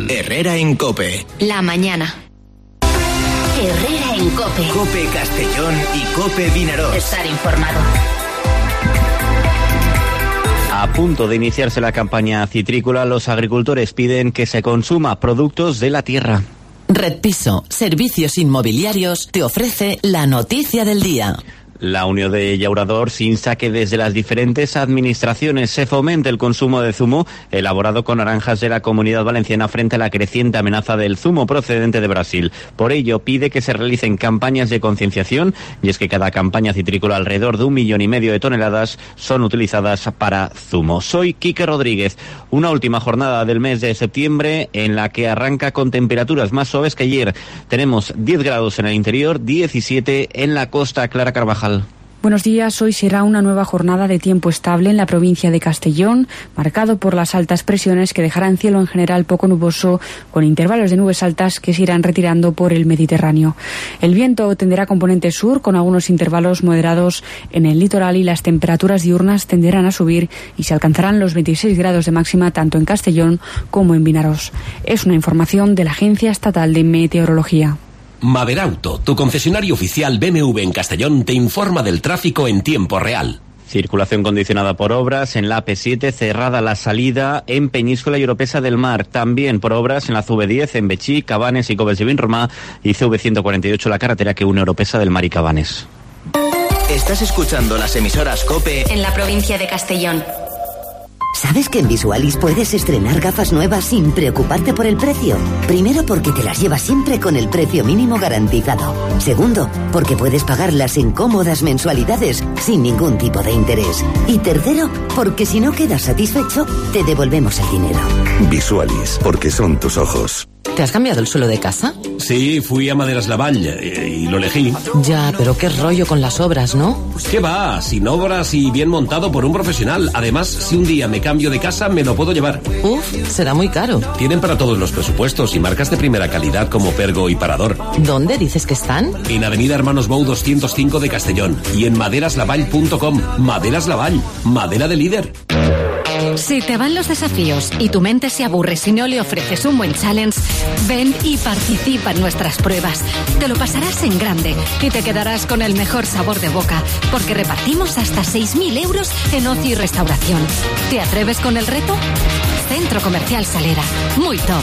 Herrera en COPE. La mañana. Herrera en COPE. COPE Castellón y COPE Vinaròs. Estar informado. A punto de iniciarse la campaña citrícola, los agricultores piden que se consuma productos de la tierra. Red Piso, servicios inmobiliarios, te ofrece la noticia del día. La Unión de Llauradors insta que desde las diferentes administraciones se fomente el consumo de zumo elaborado con naranjas de la Comunidad Valenciana frente a la creciente amenaza del zumo procedente de Brasil. Por ello, pide que se realicen campañas de concienciación, y es que cada campaña citrícola, alrededor de 1,5 millones de toneladas, son utilizadas para zumo. Soy Quique Rodríguez. Una última jornada del mes de septiembre en la que arranca con temperaturas más suaves que ayer. Tenemos 10 grados en el interior, 17 en la costa. Clara Carvajal. Buenos días. Hoy será una nueva jornada de tiempo estable en la provincia de Castellón, marcado por las altas presiones que dejarán cielo en general poco nuboso, con intervalos de nubes altas que se irán retirando por el Mediterráneo. El viento tenderá componente sur, con algunos intervalos moderados en el litoral, y las temperaturas diurnas tenderán a subir y se alcanzarán los 26 grados de máxima tanto en Castellón como en Vinaròs. Es una información de la Agencia Estatal de Meteorología. Maderauto, tu concesionario oficial BMW en Castellón, te informa del tráfico en tiempo real. Circulación condicionada por obras en la AP7, cerrada la salida en Peñíscola y Oropesa del Mar. También por obras en la CV10, en Betxí, Cabanes y Coves de Vinromà, y CV148, la carretera que une Oropesa del Mar y Cabanes. Estás escuchando las emisoras COPE en la provincia de Castellón. ¿Sabes que en Visualis puedes estrenar gafas nuevas sin preocuparte por el precio? Primero, porque te las llevas siempre con el precio mínimo garantizado. Segundo, porque puedes pagarlas en cómodas mensualidades sin ningún tipo de interés. Y tercero, porque si no quedas satisfecho, te devolvemos el dinero. Visualis, porque son tus ojos. ¿Te has cambiado el suelo de casa? Sí, fui a Maderas Lavall y lo elegí. Ya, pero qué rollo con las obras, ¿no? ¿Qué va? Sin obras y bien montado por un profesional. Además, si un día me cambio de casa, me lo puedo llevar. Uf, será muy caro. Tienen para todos los presupuestos y marcas de primera calidad como Pergo y Parador. ¿Dónde dices que están? En Avenida Hermanos Bou 205 de Castellón y en maderaslavall.com. Maderas Lavall, madera de líder. Si te van los desafíos y tu mente se aburre si no le ofreces un buen challenge, ven y participa en nuestras pruebas. Te lo pasarás en grande y te quedarás con el mejor sabor de boca, porque repartimos hasta 6.000 euros en ocio y restauración. ¿Te atreves con el reto? Centro Comercial Salera. Muy top.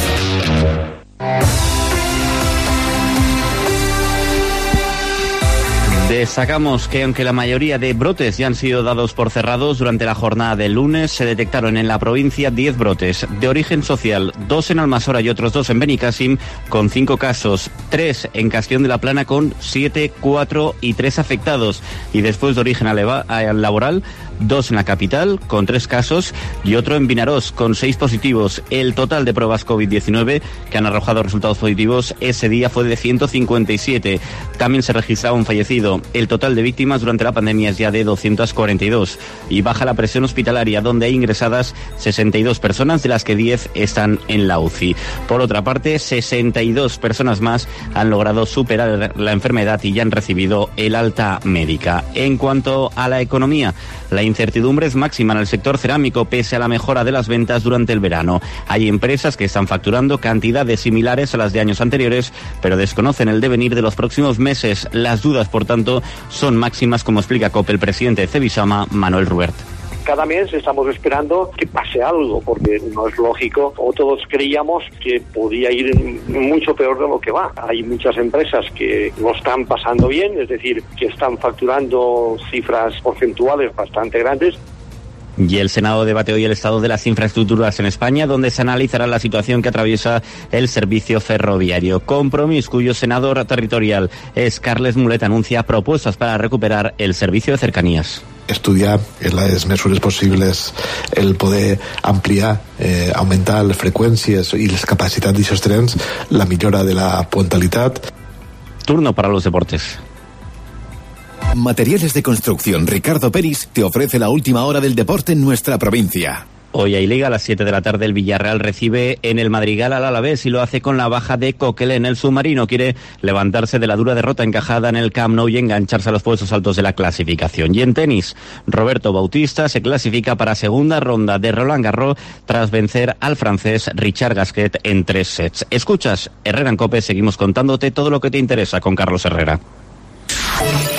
Destacamos que aunque la mayoría de brotes ya han sido dados por cerrados, durante la jornada del lunes se detectaron en la provincia 10 brotes de origen social, 2 en Almasora y otros 2 en Benicàssim, con 5 casos, 3 en Castellón de la Plana con 7, 4 y 3 afectados, y después de origen laboral, 2 en la capital con 3 casos y otro en Vinaròs con 6 positivos. El total de pruebas COVID-19 que han arrojado resultados positivos ese día fue de 157. También se registraba un fallecido. El total de víctimas durante la pandemia es ya de 242 y baja la presión hospitalaria, donde hay ingresadas 62 personas, de las que 10 están en la UCI. Por otra parte, 62 personas más han logrado superar la enfermedad y ya han recibido el alta médica. En cuanto a la economía, la incertidumbre es máxima en el sector cerámico pese a la mejora de las ventas durante el verano. Hay empresas que están facturando cantidades similares a las de años anteriores, pero desconocen el devenir de los próximos meses. Las dudas, por tanto, son máximas, como explica COPE el presidente de Cebisama, Manuel Rubert. Cada mes estamos esperando que pase algo, porque no es lógico, o todos creíamos que podía ir mucho peor de lo que va. Hay muchas empresas que lo están pasando bien, es decir, que están facturando cifras porcentuales bastante grandes. Y el Senado debate hoy el estado de las infraestructuras en España, donde se analizará la situación que atraviesa el servicio ferroviario. Compromís, cuyo senador territorial es Carles Mulet, anuncia propuestas para recuperar el servicio de cercanías. Estudiar en les mesures possibles el poder ampliar, augmentar les freqüències i les capacitats d'aquests trens, la millora de la puntalitat. Turno para los deportes. Materiales de Construcción Ricardo Peris te ofrece la última hora del deporte en nuestra provincia. Hoy hay Liga, a las 7 de la tarde el Villarreal recibe en el Madrigal al Alavés y lo hace con la baja de Coquelin. El submarino quiere levantarse de la dura derrota encajada en el Camp Nou y engancharse a los puestos altos de la clasificación. Y en tenis, Roberto Bautista se clasifica para segunda ronda de Roland Garros tras vencer al francés Richard Gasquet en 3 sets. Escuchas Herrera en COPE, seguimos contándote todo lo que te interesa con Carlos Herrera.